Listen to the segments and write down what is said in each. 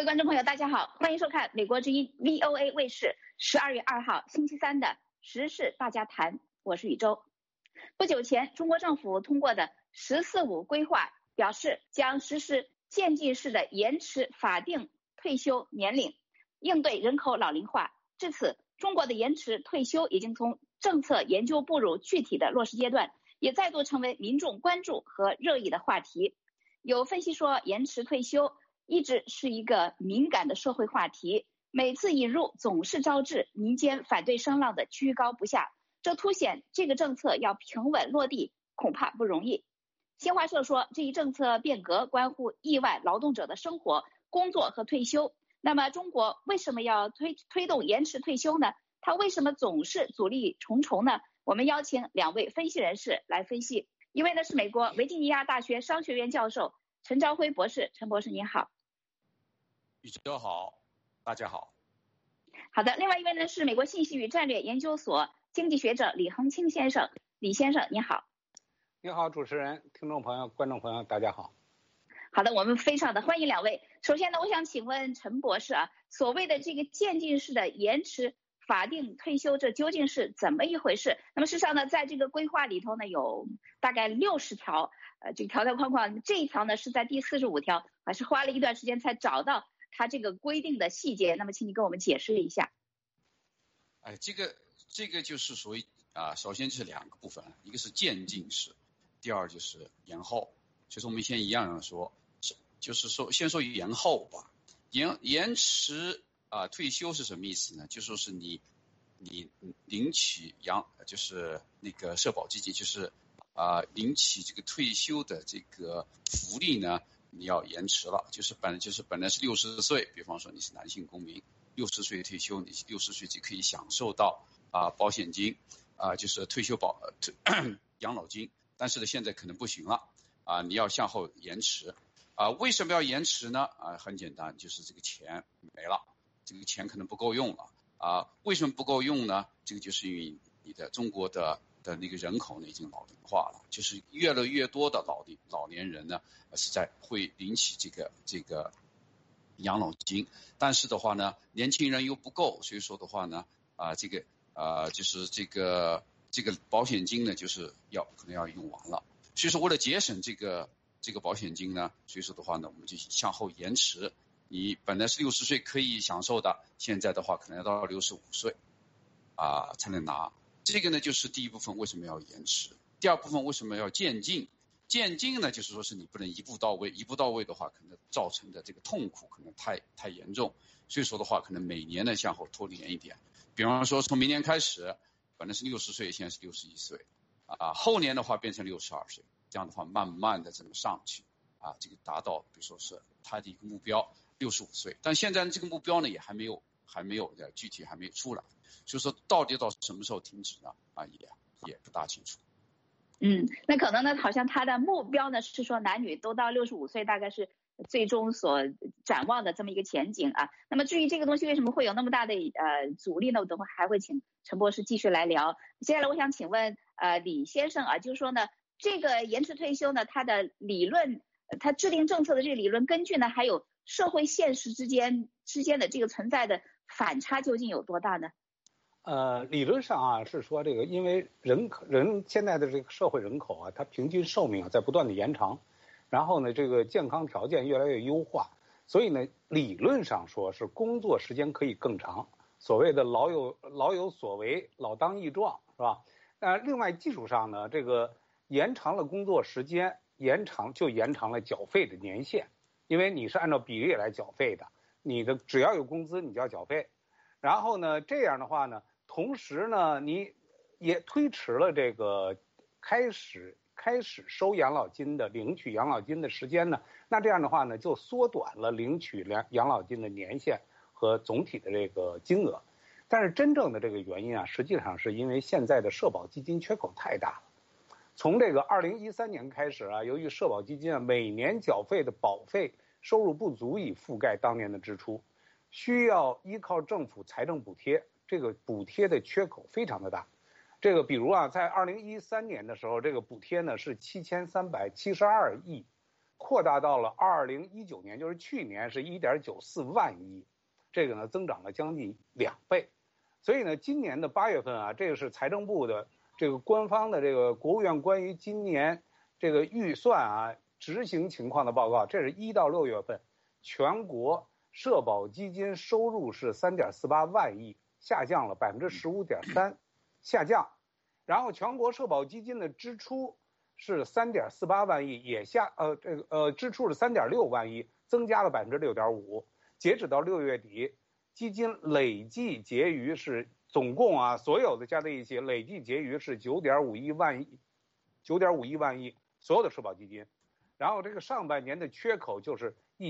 观众朋友，大家好，欢迎收看美国之音 VOA 卫视12月2号星期三的时事大家谈，我是宇宙。不久前，中国政府通过的“十四五”规划表示，将实施渐进式的延迟法定退休年龄，应对人口老龄化。至此，中国的延迟退休已经从政策研究步入具体的落实阶段，也再度成为民众关注和热议的话题。有分析说，延迟退休一直是一个敏感的社会话题，每次引入总是招致民间反对声浪的居高不下，这凸显这个政策要平稳落地恐怕不容易。新华社说，这一政策变革关乎亿万劳动者的生活、工作和退休。那么中国为什么要推动延迟退休呢？它为什么总是阻力重重呢？我们邀请两位分析人士来分析，一位呢是美国维吉尼亚大学商学院教授陈朝晖博士，陈博士您好。 宇宙好，大家好。 好的，另外一位呢是美国信息与战略研究所经济学者李恒清先生，李先生你好。 你好，主持人、听众朋友、观众朋友，大家好。 好的，我们非常的欢迎两位。首先呢，我想请问陈博士啊，所谓的这个渐进式的延迟法定退休，这究竟是怎么一回事？那么事实上呢，在这个规划里头呢，有大概60条，这个条条框框，这一条呢是在第45条，还是花了一段时间才找到它这个规定的细节。那么，请你跟我们解释一下。 这个就是属于首先就是两个部分，一个是渐进式，第二就是延后。所以说我们先一样说，就是说先说延后吧。延迟退休是什么意思呢？就说是你领取就是那个社保基金，就是领取这个退休的这个福利呢，你要延迟了。就是本来是60岁，比方说你是男性公民，60岁退休，你60岁就可以享受到保险金就是退休养老金。但是呢，现在可能不行了你要向后延迟为什么要延迟呢？很简单，就是这个钱没了，这个钱可能不够用了为什么不够用呢？这个就是因为你的中国的那个人口呢已经老龄化了，就是越来越多的老年人呢是会领取这个养老金，但是的话呢，年轻人又不够，所以说的话呢就是这个保险金呢就是可能要用完了。所以说为了节省这个保险金呢，所以说的话呢，我们就向后延迟。你本来是60岁可以享受的，现在的话可能要到65岁才能拿。这个呢就是第一部分为什么要延迟。第二部分为什么要渐进？渐进呢就是说是你不能一步到位，一步到位的话可能造成的这个痛苦可能太严重，所以说的话可能每年呢向后拖延一点。比方说从明年开始，本来是60岁，现在是61岁后年的话变成62岁，这样的话慢慢的这么上去这个达到比如说是他的一个目标65岁，但现在这个目标呢也还没有具体还没有出来，所以说到底到什么时候停止呢也不大清楚。 那可能呢好像他的目标呢是说男女都到65岁大概是最终所展望的这么一个前景那么至于这个东西为什么会有那么大的阻力呢，我等会还会请陈博士继续来聊。接下来我想请问李先生就是说呢，这个延迟退休呢，它的理论，它制定政策的这个理论根据呢，还有社会现实之间的这个存在的反差究竟有多大呢？ 理论上是说这个，因为人现在的这个社会人口它平均寿命在不断的延长，然后呢这个健康条件越来越优化，所以呢理论上说是工作时间可以更长，所谓的老有所为，老当益壮，是吧？另外技术上呢，这个延长了工作时间，延长了缴费的年限，因为你是按照比例来缴费的，你的只要有工资你就要缴费。然后呢这样的话呢，同时呢你也推迟了这个开始收养老金的领取养老金的时间呢，那这样的话呢就缩短了领取养老金的年限和总体的这个金额。但是真正的这个原因实际上是因为现在的社保基金缺口太大了。从这个2013年开始由于社保基金每年缴费的保费收入不足以覆盖当年的支出，需要依靠政府财政补贴，这个补贴的缺口非常的大。这个比如在2013年的时候，这个补贴呢是7372亿， 扩大到了2019年，就是去年是1.94万亿，这个呢增长了将近2倍。所以呢，今年的8月份啊，这个是财政部的这个官方的这个国务院关于今年这个预算啊执行情况的报告，这是1到6月份，全国社保基金收入是3.48万亿，下降了15.3%，下降。然后全国社保基金的支出是3.48万亿，也支出是3.6万亿，增加了6.5%。截止到6月底，基金累计结余是总共啊所有的加在一起，累计结余是9.51万亿，9.51万亿所有的社保基金。然后这个上半年的缺口就是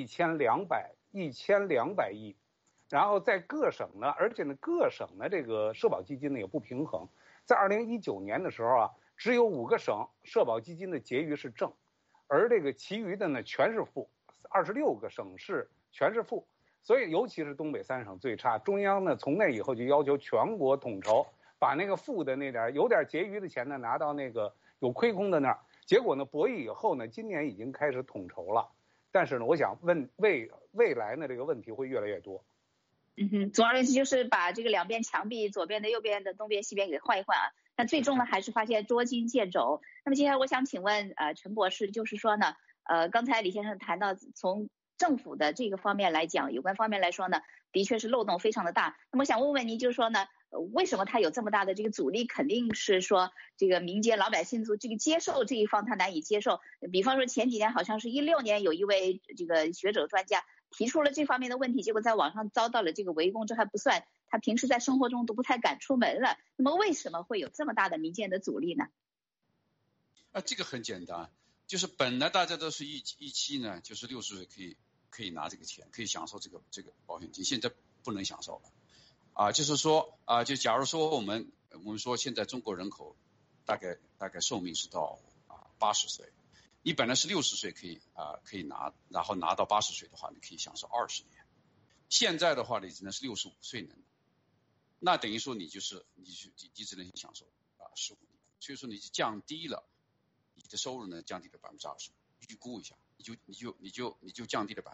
1200亿。然后在各省呢，而且呢各省呢这个社保基金呢也不平衡，在2019年的时候啊，只有5个省社保基金的结余是正，而这个其余的呢全是负，26个省市全是负。所以尤其是东北3省最差，中央呢从那以后就要求全国统筹，把那个负的那点有点结余的钱呢拿到那个有亏空的那儿。结果呢博弈以后呢，今年已经开始统筹了，但是呢我想未来呢这个问题会越来越多。 总而言之就是把这个两边墙壁，左边的、右边的、东边、西边给换一换啊。那最终呢还是发现捉襟见肘。那么接下来我想请问陈博士，就是说呢刚才李先生谈到从政府的这个方面来讲，有关方面来说呢，的确是漏洞非常的大。那么想问问您，就是说呢，为什么他有这么大的这个阻力？肯定是说这个民间老百姓这个接受这一方他难以接受。比方说前几年好像是16年有一位这个学者专家提出了这方面的问题，结果在网上遭到了这个围攻，这还不算，他平时在生活中都不太敢出门了。那么为什么会有这么大的民间的阻力呢？ 这个很简单，就是本来大家都是一期呢，就是60岁可以拿这个钱，可以享受这个保险金，现在不能享受了。就是说就假如说我们说现在中国人口大概寿命是到80岁，你本来是60岁可以拿，然后拿到80岁的话，你可以享受20年。现在的话你只能是65岁能，那等于说你只能享受15年，所以说你就降低了你的收入呢，降低了20%，预估一下，你就降低了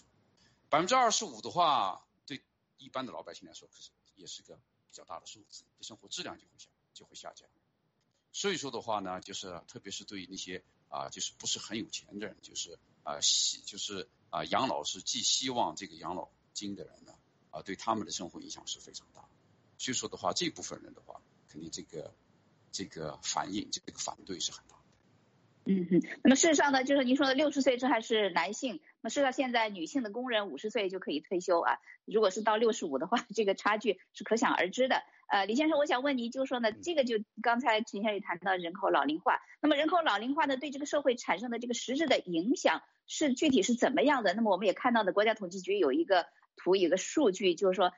20%，25%的话，对一般的老百姓来说，可是也是个比较大的数字，生活质量就会下降。所以说的话呢，就是特别是对于那些就是不是很有钱的人，就是养老是寄希望这个养老金的人呢，对他们的生活影响是非常大。所以说的话，这部分人的话，肯定这个反应，这个反对是很大的。 那么事实上呢，就是您说的60岁这还是男性，那么事实上现在女性的工人50岁就可以退休啊。如果是到65的话，这个差距是可想而知的。李先生，我想问您，就是说呢，这个就刚才陈先生也谈到人口老龄化，那么人口老龄化呢，对这个社会产生的这个实质的影响是具体是怎么样的？那么我们也看到的国家统计局有一个图，有个数据，就是说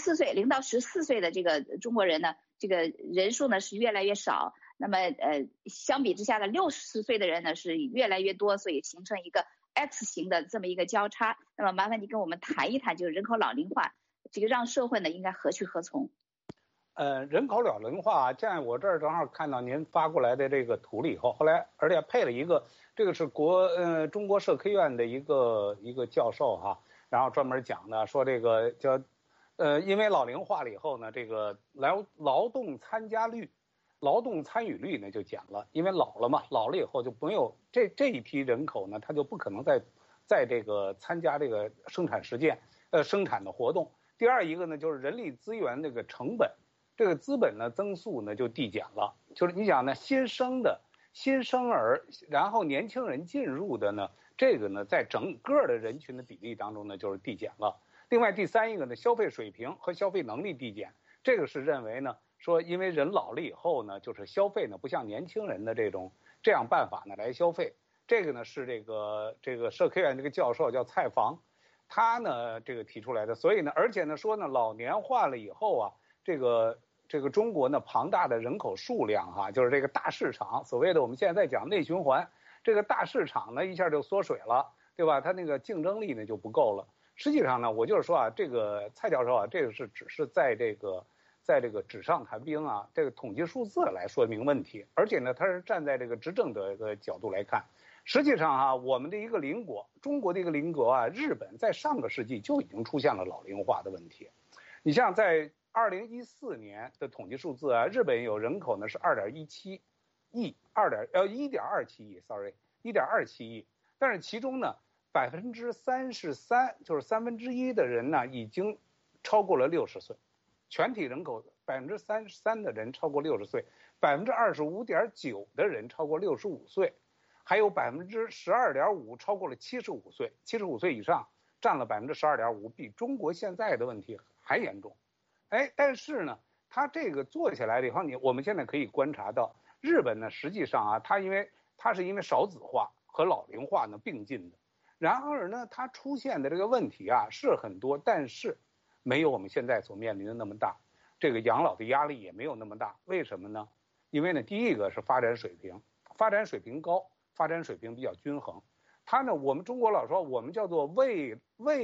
0到14岁的这个中国人呢，这个人数呢是越来越少。那么相比之下的60岁的人呢是越来越多，所以形成一个 X 型的这么一个交叉。那么麻烦你跟我们谈一谈，就是人口老龄化，这个让社会呢应该何去何从？ 人口老龄化，在我这儿正好看到您发过来的这个图了以后，后来而且配了一个，这个是中国社科院的一个教授哈，然后专门讲的说这个叫因为老龄化了以后呢，这个劳动参与率呢就减了，因为老了嘛，老了以后就没有这一批人口呢，他就不可能在这个参加这个生产的活动。第二一个呢，就是人力资源这个成本，这个资本呢增速呢就递减了。就是你想呢，新生儿，然后年轻人进入的呢，这个呢在整个的人群的比例当中呢就是递减了。另外第三一个呢，消费水平和消费能力递减，这个是认为呢。说因为人老了以后呢，就是消费呢不像年轻人的这样办法呢来消费。这个呢是这个社科院这个教授叫蔡防，他呢这个提出来的。所以呢，而且呢说呢老年化了以后啊，这个中国呢庞大的人口数量哈，就是这个大市场，所谓的我们现在在讲内循环，这个大市场呢一下就缩水了，对吧？它那个竞争力呢就不够了。实际上呢，我就是说啊，这个蔡教授啊，这个是只是在这个纸上谈兵啊，这个统计数字来说明问题，而且呢，他是站在这个执政的角度来看。 实际上啊，我们的一个邻国，中国的一个邻国啊，日本在上个世纪就已经出现了老龄化的问题。你像在2014年的统计数字啊，日本有人口呢是1.17亿，1.27亿 ，1.27亿。但是其中呢，33%，就是1/3的人呢已经超过了60岁，全体人口33%的人超过60岁，25.9%的人超过65岁。还有12.5%超过了75岁，75岁以上占了12.5%，比中国现在的问题还严重。但是呢，它这个做起来了以后，我们现在可以观察到，日本呢，实际上啊，它是因为少子化和老龄化呢并进的。然而呢，它出现的这个问题啊是很多，但是没有我们现在所面临的那么大，这个养老的压力也没有那么大。为什么呢？因为呢，第一个是发展水平高。发展水平比较均衡，它呢，我们中国老说我们叫做未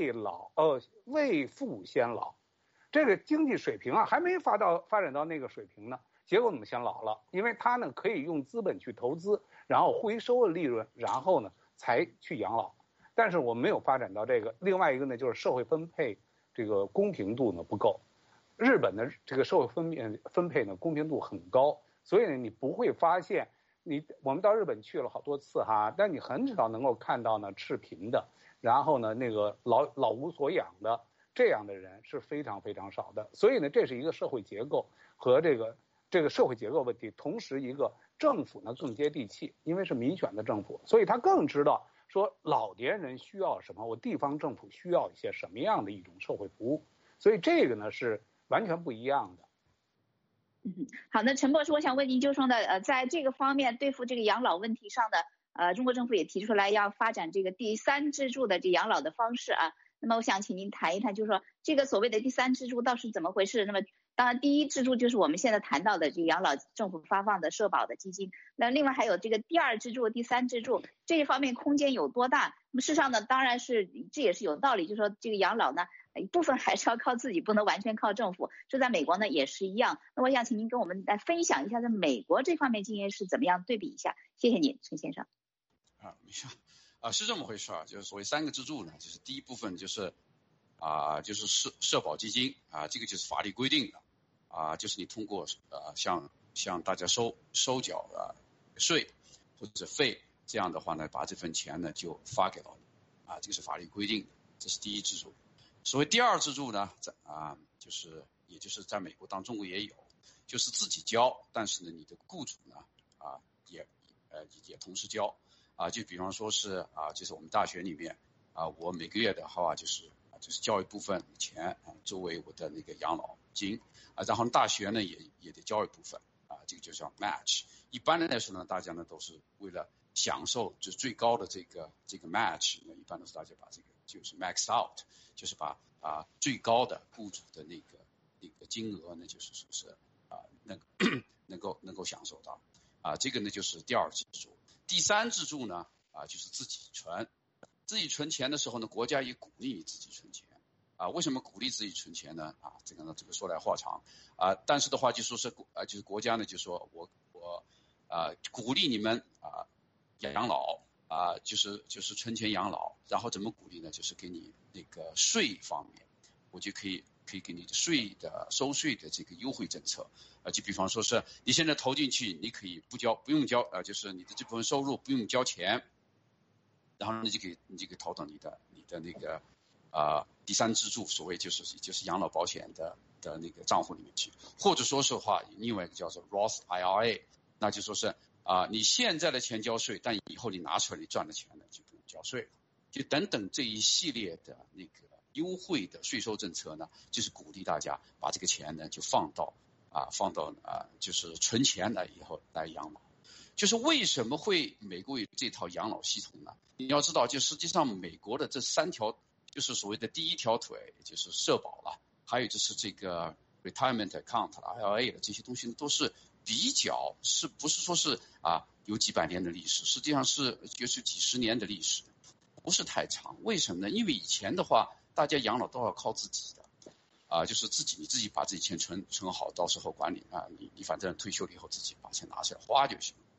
富先老，这个经济水平啊还没发展到那个水平呢，结果我们先老了，因为它呢可以用资本去投资，然后回收了利润，然后呢才去养老，但是我们没有发展到这个。另外一个呢就是社会分配这个公平度呢不够，日本的这个社会分配呢公平度很高，所以呢你不会发现。我们到日本去了好多次哈，但你很少能够看到呢赤贫的，然后呢那个老无所养的这样的人是非常非常少的。所以呢，这是一个社会结构和这个社会结构问题，同时一个政府呢更接地气，因为是民选的政府，所以他更知道说老年人需要什么，我地方政府需要一些什么样的一种社会服务，所以这个呢是完全不一样的。 好，那陈博士，我想问您，就是说呢，在这个方面对付这个养老问题上的，中国政府也提出来要发展这个第三支柱的这养老的方式啊。那么我想请您谈一谈，就是说这个所谓的第三支柱到底是怎么回事？那么当然第一支柱就是我们现在谈到的这个养老政府发放的社保的基金，那另外还有这个第二支柱、第三支柱这一方面空间有多大？那么事实上呢，当然是这也是有道理，就是说这个养老呢。一部分还是要靠自己，不能完全靠政府。这在美国呢也是一样。那我想请您跟我们来分享一下，在美国这方面经验是怎么样，对比一下。谢谢您，陈先生。 没事是这么回事啊，就是所谓3个支柱呢，就是第一部分就是就是社保基金这个就是法律规定的就是你通过向大家收缴税或者费，这样的话呢，把这份钱呢就发给到你这个是法律规定的，这是第一支柱。所谓第二支柱呢，也就是在美国当中国也有，就是自己交，但是呢，你的雇主呢也同时交就比方说是就是我们大学里面我每个月的话就是交一部分钱作为我的那个养老金然后大学呢也得交一部分这个就叫 match。一般的来说呢，大家呢都是为了享受就是最高的这个 match 呢，一般都是大家把这个就是 max out， 就是把最高的雇主的那个金额呢，就是说是能够享受到这个呢就是第二支柱。第三支柱呢就是自己存钱的时候呢，国家也鼓励你自己存钱为什么鼓励自己存钱呢这个说来话长但是的话就说是就是国家呢就说我鼓励你们养老就是存钱养老，然后怎么鼓励呢？就是给你那个税方面，我就可以给你收税的这个优惠政策就比方说是你现在投进去，你可以不用交就是你的这部分收入不用交钱，然后你就可以投到你的那个第三支柱，所谓就是养老保险的那个账户里面去，或者说是话另外一个叫做 Roth IRA， 那就说是你现在的钱交税，但以后你拿出来你赚的钱呢就不用交税了，就等等这一系列的那个优惠的税收政策呢，就是鼓励大家把这个钱呢就放到就是存钱了以后来养老。就是为什么会美国有这套养老系统呢？你要知道，就实际上美国的这3条，就是所谓的第一条腿，就是社保了，还有就是这个 retirement account IRA 的这些东西都是比较不是说是有几百年的历史，实际上是就是几十年的历史，不是太长。为什么呢？因为以前的话，大家养老都要靠自己的就是你自己把自己钱存好，到时候管理你反正退休了以后自己把钱拿起来花就行。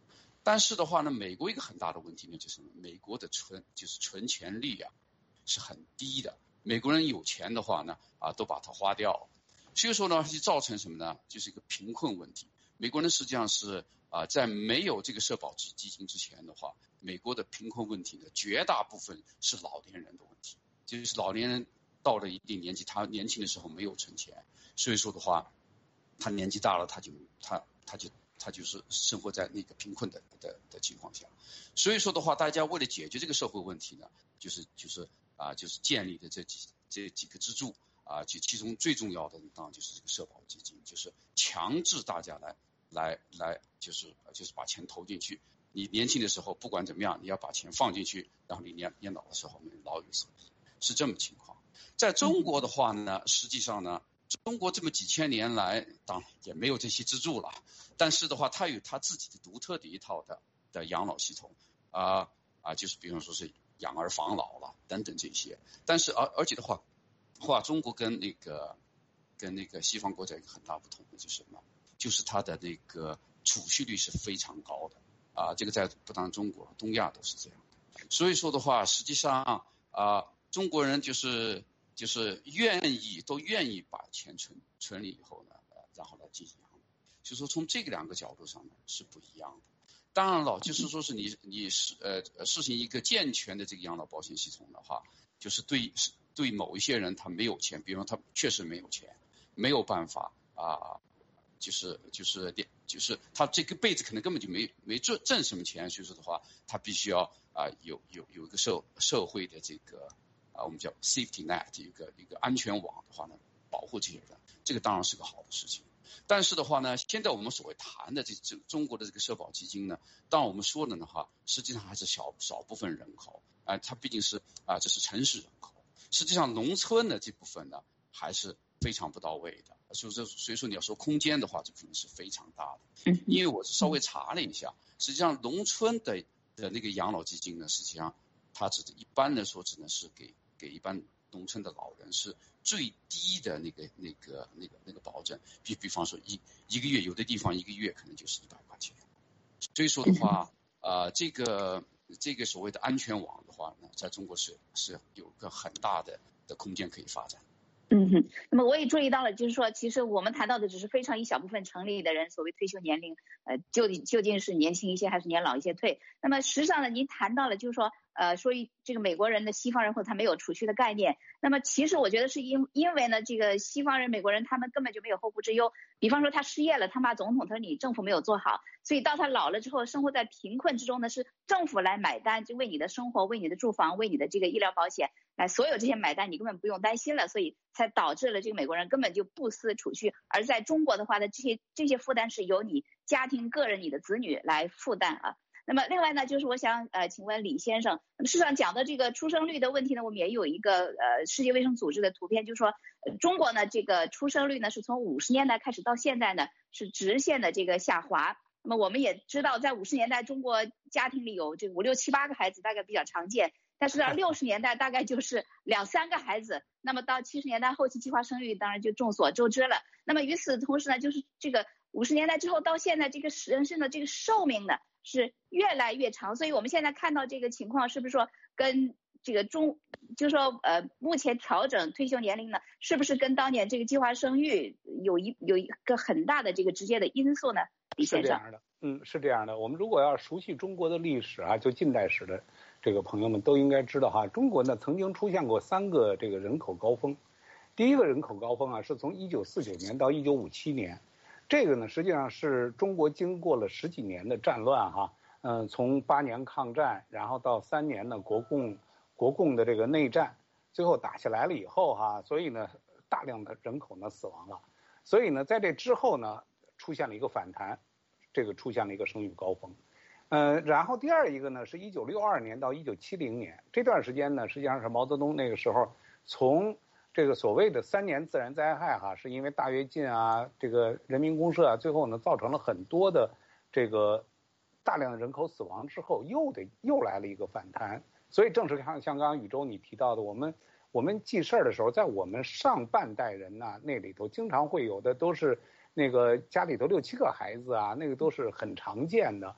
但是的话呢，美国一个很大的问题呢，就是美国的存钱率啊是很低的。美国人有钱的话呢，都把它花掉，所以说呢，就造成什么呢？就是一个贫困问题。美国人实际上是在没有这个社保基金之前的话，美国的贫困问题呢，绝大部分是老年人的问题，就是老年人到了一定年纪，他年轻的时候没有存钱，所以说的话，他年纪大了，他就是生活在那个贫困的情况下。所以说的话，大家为了解决这个社会问题呢，就是建立的这几个支柱其中最重要的当然就是这个社保基金，就是强制大家来就是把钱投进去。你年轻的时候不管怎么样，你要把钱放进去，然后你年老的时候你老有所依，是这么情况。在中国的话呢，实际上呢，中国这么几千年来，当然也没有这些支柱了，但是的话，它有它自己的独特的一套的养老系统就是比如说是养儿防老了等等这些。但是而且的话，中国跟那个西方国家有一个很大不同的就是什么？就是它的那个储蓄率是非常高的这个在不单中国，东亚都是这样的。所以说的话，实际上中国人就是都愿意把钱存了以后呢，然后来进行养老。就说从这个两个角度上呢是不一样的。当然了，就是说是你实行一个健全的这个养老保险系统的话，就是对某一些人他没有钱，比如说他确实没有钱，没有办法就是他这个辈子可能根本就没挣什么钱，所以说的话，他必须要有一个社会的这个我们叫 safety net 一个安全网的话呢，保护这些人，这个当然是个好的事情。但是的话呢，现在我们所谓谈的这中国的这个社保基金呢，当然我们说的话，实际上还是少部分人口它毕竟是这是城市人口，实际上农村的这部分呢还是非常不到位的。所以说你要说空间的话，这部分是非常大的。因为我稍微查了一下，实际上农村的那个养老基金呢，实际上它一般的说只能是给一般农村的老人是最低的那个保证，比方说一个月，有的地方一个月可能就是100块钱。所以说的话，这个所谓的安全网的话呢，在中国是有个很大的空间可以发展。 那么我也注意到了，就是说，其实我们谈到的只是非常一小部分城里的人所谓退休年龄，究竟是年轻一些还是年老一些退？那么实际上呢，您谈到了，就是说，说这个美国人的西方人或者他没有储蓄的概念。那么其实我觉得是因为呢，这个西方人、美国人他们根本就没有后顾之忧。比方说他失业了，他骂总统，他说你政府没有做好，所以到他老了之后，生活在贫困之中呢，是政府来买单，就为你的生活、为你的住房、为你的这个医疗保险。所有这些买单你根本不用担心了，所以才导致了这个美国人根本就不思储蓄。而在中国的话呢，这些负担是由你家庭个人、你的子女来负担那么另外呢，就是我想请问李先生，那么事实上讲的这个出生率的问题呢，我们也有一个世界卫生组织的图片，就是说中国呢这个出生率呢是从50年代开始到现在呢是直线的这个下滑。那么我们也知道，在50年代中国家庭里有这5、6、7、8个孩子大概比较常见。但是到60年代大概就是2、3个孩子，那么到70年代后期计划生育当然就众所周知了。那么与此同时呢，就是这个50年代之后到现在，这个人生的这个寿命呢是越来越长。所以我们现在看到这个情况，是不是说跟这个就是说目前调整退休年龄呢，是不是跟当年这个计划生育有一个很大的这个直接的因素呢？李先生。 是这样的，是这样的。我们如果要熟悉中国的历史就近代史的这个朋友们都应该知道中国呢曾经出现过3个这个人口高峰。第一个人口高峰是从1949年到1957年，这个呢实际上是中国经过了10几年的战乱从8年抗战，然后到3年呢国共的这个内战，最后打下来了以后所以呢大量的人口呢死亡了，所以呢在这之后呢出现了一个反弹，这个出现了一个生育高峰。然后第二一个呢是1962年到1970年，这段时间呢实际上是毛泽东那个时候从这个所谓的3年自然灾害是因为大跃进这个人民公社最后呢造成了很多的这个大量的人口死亡之后，又来了一个反弹。所以正是像刚刚宇宙你提到的，我们记事儿的时候，在我们上半代人那里头经常会有的都是那个家里头6、7个孩子那个都是很常见的。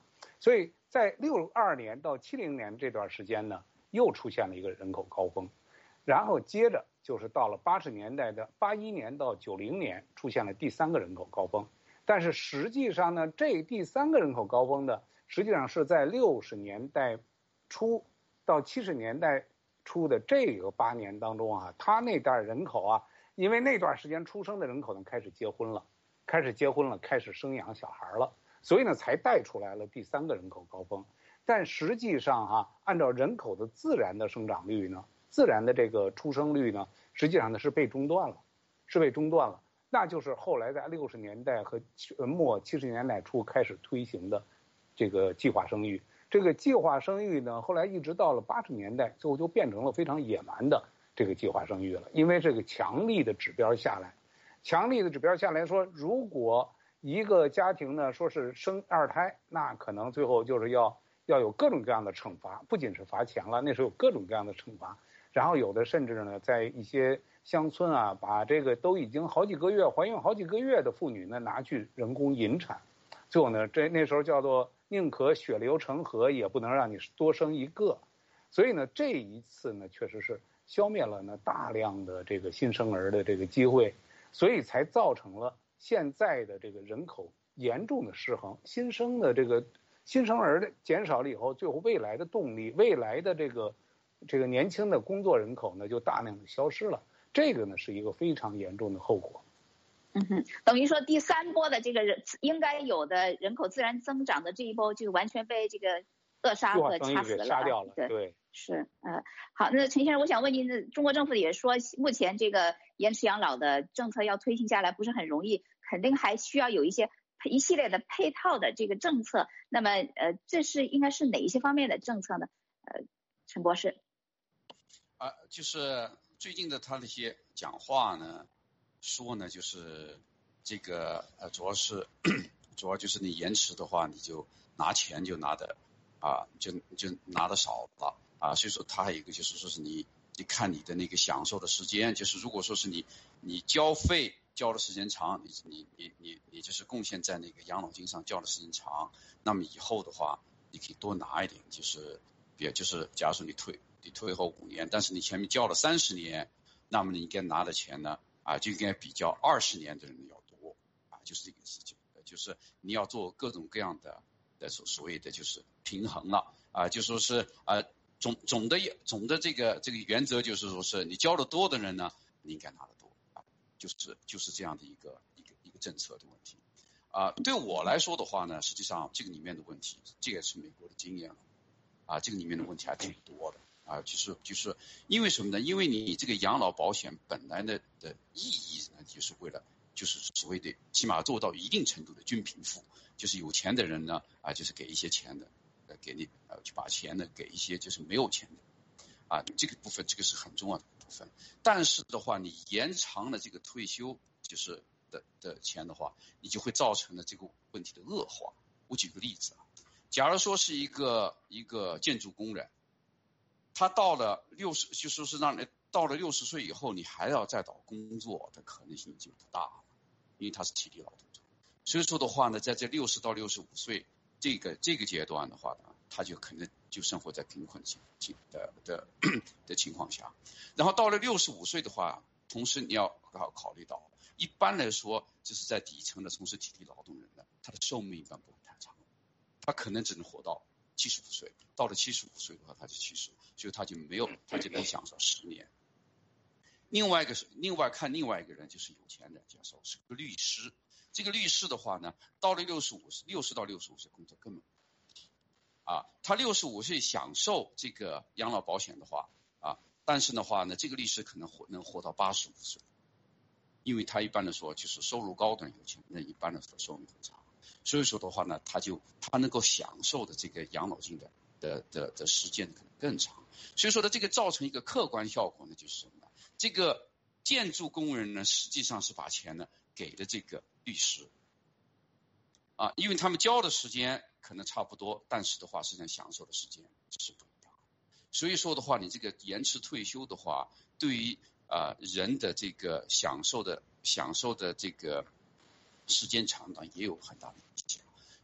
所以在62年到70年这段时间呢，又出现了一个人口高峰，然后接着就是到了80年代的81年到90年出现了第3个人口高峰，但是实际上呢，这第3个人口高峰的实际上是在60年代初到70年代初的这个8年当中啊，他那代人口啊，因为那段时间出生的人口呢开始结婚了，开始生养小孩了，所以呢才带出来了第3个人口高峰。但实际上啊，按照人口的自然的生长率呢，自然的这个出生率呢，实际上呢是被中断了，那就是后来在60年代和末70年代初开始推行的这个计划生育。这个计划生育呢，后来一直到了80年代，最后就变成了非常野蛮的这个计划生育了。因为这个强力的指标下来说，如果一个家庭呢说是生2胎，那可能最后就是要有各种各样的惩罚，不仅是罚钱了，那时候有各种各样的惩罚。然后有的甚至呢，在一些乡村啊，把这个都已经怀孕好几个月的妇女呢拿去人工引产，最后呢，那时候叫做宁可血流成河，也不能让你多生一个。所以呢，这一次呢，确实是消灭了呢大量的这个新生儿的这个机会，所以才造成了现在的这个人口严重的失衡。新生儿的减少了以后，最后未来的动力，未来的这个年轻的工作人口呢，就大量的消失了。这个呢是一个非常严重的后果。 等于说第3波的这个应该有的人口自然增长的这一波，就完全被这个扼杀和掐死了， 杀掉了。对， 是好，那陈先生，我想问您，中国政府也说，目前这个延迟养老的政策要推行下来不是很容易，肯定还需要有一系列的配套的这个政策。那么这应该是哪一些方面的政策呢？陈博士。 就是最近的他那些讲话呢，说呢就是这个主要就是你延迟的话，你就拿钱就拿的就拿的少了所以说他还有一个就是说是你看你的那个享受的时间，就是如果说是你交费交的时间长，你就是贡献在那个养老金上交的时间长，那么以后的话你可以多拿一点，就是假如说你退后5年，但是你前面交了30年，那么你应该拿的钱呢就应该比较20年的人要多就是这个事情，就是你要做各种各样的所谓的就是平衡了就说是总的这个原则就是说是你交的多的人呢，你应该拿得多就是这样的一个政策的问题对我来说的话呢，实际上这个里面的问题，这个是美国的经验了这个里面的问题还挺多的就是因为什么呢？因为你这个养老保险本来的意义呢，就是为了就是所谓的起码做到一定程度的均贫富，就是有钱的人呢就是给一些钱的，给你就把钱呢给一些就是没有钱的这个部分，这个是很重要的部分。但是的话，你延长了这个退休就是的钱的话，你就会造成了这个问题的恶化。我举个例子假如说是一个建筑工人，他到了60，就说是让你到了60岁以后，你还要再找工作的可能性就不大了，因为他是体力劳动者。所以说的话呢，在这60到65岁这个阶段的话呢，他就可能就生活在贫困的情况下。然后到了65岁的话，同时你要考虑到，一般来说，就是在底层的从事体力劳动人呢，他的寿命一般不会太长，他可能只能活到75岁，到了75岁的话，他就去世，所以他就能享受10年。另外看另外一个人就是有钱人，假设是个律师，这个律师的话呢，到了60到65岁工作根本他65岁享受这个养老保险的话但是的话呢，这个律师可能能活到85岁，因为他一般来说就是收入高的有钱人，一般来说收入很长。所以说的话呢，他能够享受的这个养老金的时间可能更长。所以说的这个造成一个客观效果呢，就是什么呢？这个建筑工人呢，实际上是把钱呢给了这个律师因为他们交的时间可能差不多，但是的话实际上享受的时间是不一样的。所以说的话，你这个延迟退休的话，对于人的这个享受的这个时间长短也有很大的影响。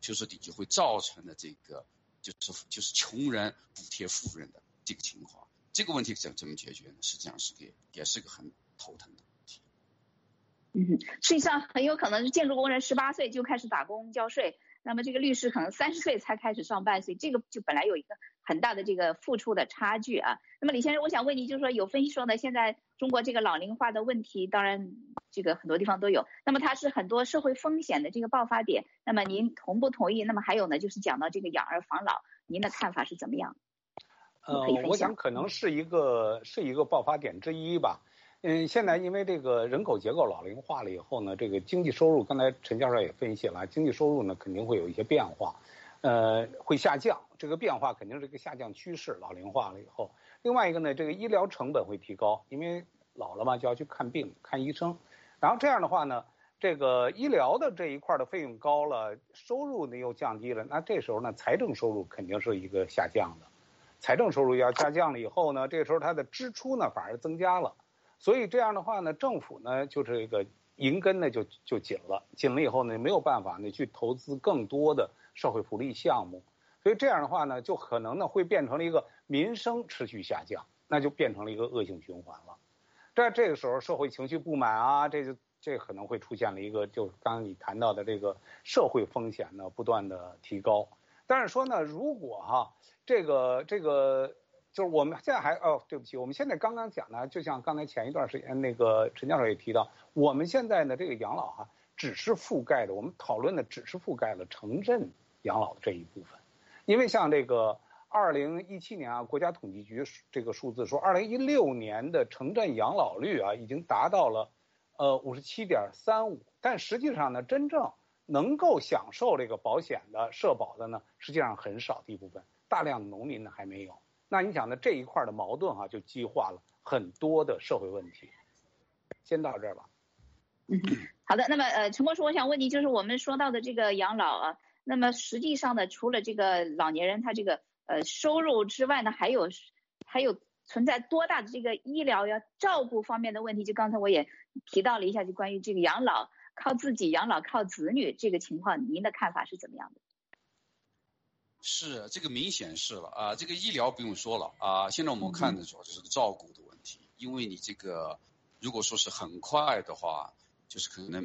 修斯底就会造成的这个就是穷人补贴富人的这个情况。这个问题怎么解决呢？实际上也是个很头疼的问题。 实际上很有可能是建筑工人18岁就开始打工交税，那么这个律师可能30岁才开始上班，所以这个就本来有一个很大的这个付出的差距啊。那么李先生，我想问你，就是说有分析说呢，现在中国这个老龄化的问题，当然这个很多地方都有，那么它是很多社会风险的这个爆发点，那么您同不同意？那么还有呢，就是讲到这个养儿防老，您的看法是怎么样？ 我想可能是一个爆发点之一吧。现在因为这个人口结构老龄化了以后呢，这个经济收入，刚才陈教授也分析了，经济收入呢肯定会有一些变化，会下降，这个变化肯定是一个下降趋势，老龄化了以后。另外一个呢，这个医疗成本会提高，因为老了嘛就要去看病看医生，然后这样的话呢，这个医疗的这一块的费用高了，收入呢又降低了，那这时候呢财政收入肯定是一个下降的，财政收入要下降了以后呢，这个时候它的支出呢反而增加了。所以这样的话呢，政府呢就是这个银根呢就紧了以后呢，没有办法呢去投资更多的社会福利项目，所以这样的话呢，就可能呢会变成了一个民生持续下降，那就变成了一个恶性循环了。这个时候社会情绪不满啊，这可能会出现了一个，就刚刚你谈到的这个社会风险呢不断的提高。但是说呢，如果这个就是我们现在对不起，我们现在刚刚讲呢，就像刚才前一段时间那个陈教授也提到，我们现在呢这个养老只是覆盖的，我们讨论的只是覆盖了城镇养老的这一部分，因为像这个2017年国家统计局这个数字说，2016年的城镇养老率已经达到了57.35%，但实际上呢，真正能够享受这个保险的社保的呢，实际上很少的一部分，大量的农民呢还没有。那你想呢，这一块的矛盾就激化了很多的社会问题。先到这儿吧。 好的。那么陈博士，我想问你，就是我们说到的这个养老那么实际上呢，除了这个老年人他这个收入之外呢，还有存在多大的这个医疗照顾方面的问题？就刚才我也提到了一下，就关于这个养老靠自己，养老靠子女这个情况，您的看法是怎么样的？ 是，这个明显是了这个医疗不用说了现在我们看的主要就是照顾的问题，因为你这个如果说是很快的话，就是可能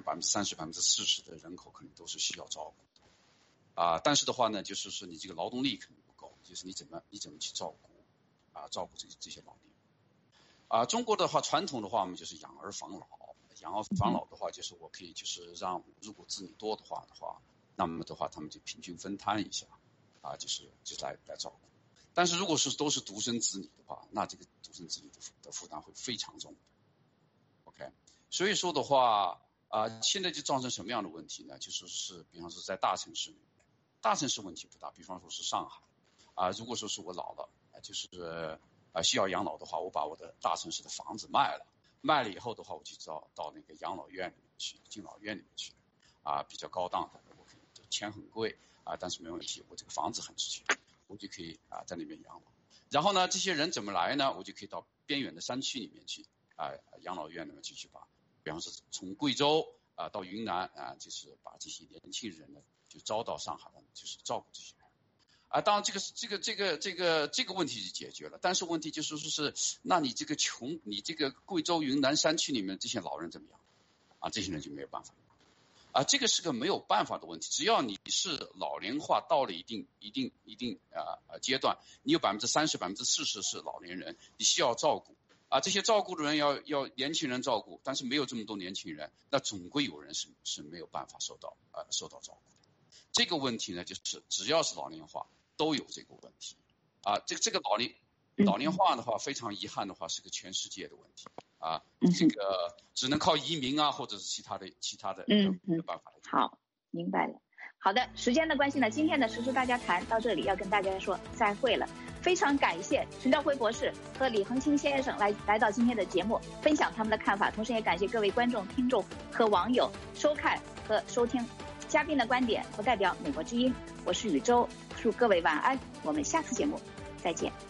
30%、40%的人口可能都是需要照顾的但是的话呢，就是说你这个劳动力可能不够，就是你怎么去照顾照顾这些老年人中国的话传统的话，我们就是养儿防老，养儿防老的话就是我可以就是让如果子女多的话，那么的话他们就平均分摊一下就是来照顾。但是如果是都是独生子女的话，那这个独生子女的负担会非常重。OK， 所以说的话现在就造成什么样的问题呢？就是比方说在大城市里面，大城市问题不大，比方说是上海如果说是我老了就是需要养老的话，我把我的大城市的房子卖了以后的话，我就到那个养老院里面去，敬老院里面去比较高档的，我可以钱很贵但是没问题，我这个房子很值钱，我就可以在那边养老。然后呢，这些人怎么来呢？我就可以到边远的山区里面去养老院里面去把，比方说从贵州到云南就是把这些年轻人呢就招到上海来，就是照顾这些人当然这个问题是解决了，但是问题就是说是，那你这个贵州云南山区里面这些老人怎么样这些人就没有办法这个是个没有办法的问题。只要你是老龄化到了一定阶段，你有30%、40%是老年人，你需要照顾这些照顾的人要年轻人照顾，但是没有这么多年轻人，那总归有人是没有办法受到照顾的。这个问题呢，就是只要是老龄化都有这个问题这个老龄化的话，非常遗憾的话是个全世界的问题这个只能靠移民或者是其他的办法。 好，明白了。好的，时间的关系呢，今天的时事大家谈到这里要跟大家说再会了。非常感谢陈兆辉博士和李恒清先生来到今天的节目，分享他们的看法，同时也感谢各位观众、听众和网友收看和收听。嘉宾的观点不代表美国之音，我是宇宙，祝各位晚安，我们下次节目再见。